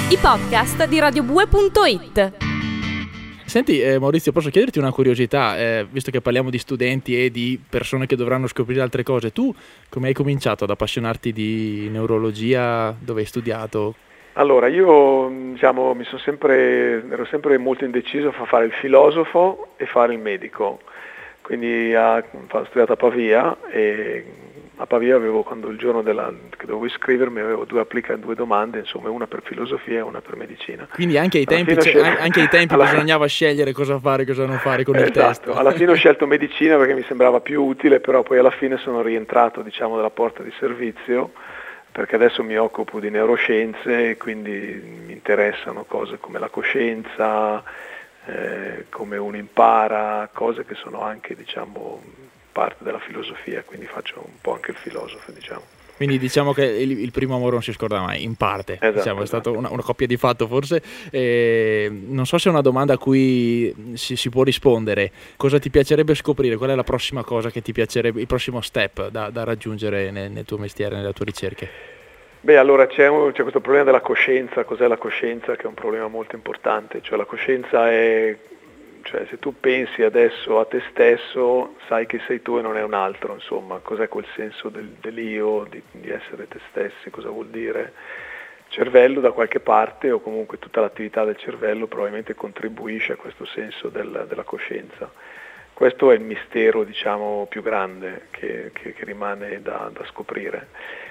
i podcast di radiobue.it. Senti Maurizio, posso chiederti una curiosità, visto che parliamo di studenti e di persone che dovranno scoprire altre cose, tu come hai cominciato ad appassionarti di neurologia, dove hai studiato? Allora, io ero sempre molto indeciso fra fare il filosofo e fare il medico, quindi ho studiato a Pavia e a Pavia avevo, quando il giorno che dovevo iscrivermi, avevo due domande, insomma, una per filosofia e una per medicina. Quindi anche ai tempi bisognava scegliere cosa fare e cosa non fare con il test. Esatto, alla fine ho scelto medicina perché mi sembrava più utile, però poi alla fine sono rientrato, dalla porta di servizio, perché adesso mi occupo di neuroscienze e quindi mi interessano cose come la coscienza, come uno impara, cose che sono anche, parte della filosofia, quindi faccio un po' anche il filosofo, Quindi diciamo che il primo amore non si scorda mai, in parte. Esatto, è stata una coppia di fatto forse. Non so se è una domanda a cui si può rispondere. Cosa ti piacerebbe scoprire? Qual è la prossima cosa che ti piacerebbe, il prossimo step da raggiungere nel tuo mestiere, nelle tue ricerche? Beh, allora c'è questo problema della coscienza. Cos'è la coscienza? Che è un problema molto importante. Cioè la coscienza è... Cioè, se tu pensi adesso a te stesso, sai che sei tu e non è un altro, insomma, cos'è quel senso dell'io, di essere te stessi, cosa vuol dire? Il cervello da qualche parte, o comunque tutta l'attività del cervello, probabilmente contribuisce a questo senso della coscienza. Questo è il mistero, più grande che rimane da scoprire.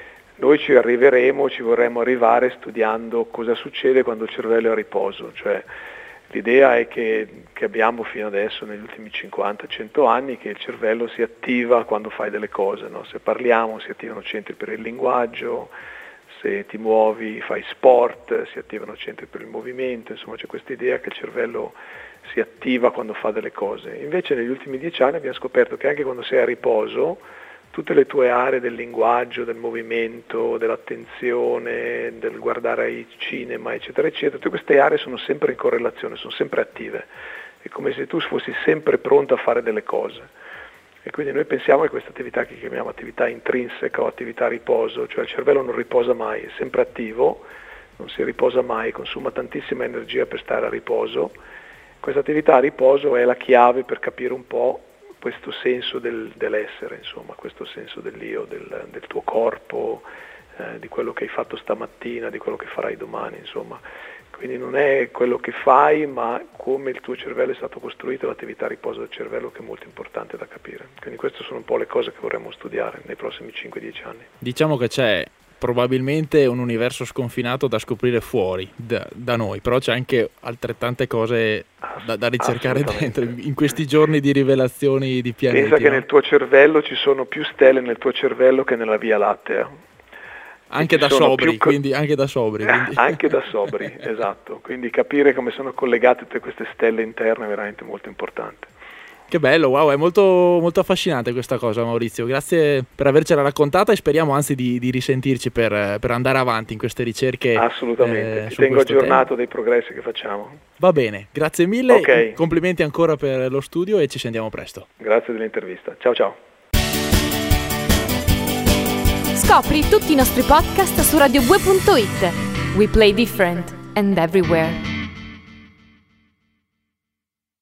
Noi ci vorremmo arrivare studiando cosa succede quando il cervello è a riposo, cioè l'idea è che abbiamo fino adesso, negli ultimi 50-100 anni, che il cervello si attiva quando fai delle cose, no? Se parliamo si attivano centri per il linguaggio, se ti muovi, fai sport, si attivano centri per il movimento, insomma c'è questa idea che il cervello si attiva quando fa delle cose. Invece negli ultimi 10 anni abbiamo scoperto che anche quando sei a riposo, tutte le tue aree del linguaggio, del movimento, dell'attenzione, del guardare il cinema, eccetera, eccetera, tutte queste aree sono sempre in correlazione, sono sempre attive. È come se tu fossi sempre pronto a fare delle cose. E quindi noi pensiamo che questa attività che chiamiamo attività intrinseca o attività a riposo, cioè il cervello non riposa mai, è sempre attivo, non si riposa mai, consuma tantissima energia per stare a riposo. Questa attività a riposo è la chiave per capire un po' questo senso dell'essere, insomma, questo senso dell'io, del tuo corpo, di quello che hai fatto stamattina, di quello che farai domani, insomma. Quindi non è quello che fai, ma come il tuo cervello è stato costruito, l'attività a riposo del cervello, che è molto importante da capire. Quindi queste sono un po' le cose che vorremmo studiare nei prossimi 5-10 anni. Diciamo che c'è probabilmente un universo sconfinato da scoprire fuori da noi, però c'è anche altrettante cose da ricercare dentro in questi giorni di rivelazioni di pianeti. Pensa che nel tuo cervello ci sono più stelle nel tuo cervello che nella Via Lattea. Anche da sobri, quindi anche da sobri. Anche da sobri, esatto. Quindi capire come sono collegate tutte queste stelle interne è veramente molto importante. Che bello, wow, è molto, molto affascinante questa cosa, Maurizio. Grazie per avercela raccontata e speriamo anzi di risentirci per andare avanti in queste ricerche. Assolutamente, ti tengo aggiornato dei progressi che facciamo. Va bene, grazie mille, okay. Complimenti ancora per lo studio e ci sentiamo presto. Grazie dell'intervista, ciao ciao. Scopri tutti i nostri podcast su radiobue.it. We play different and everywhere.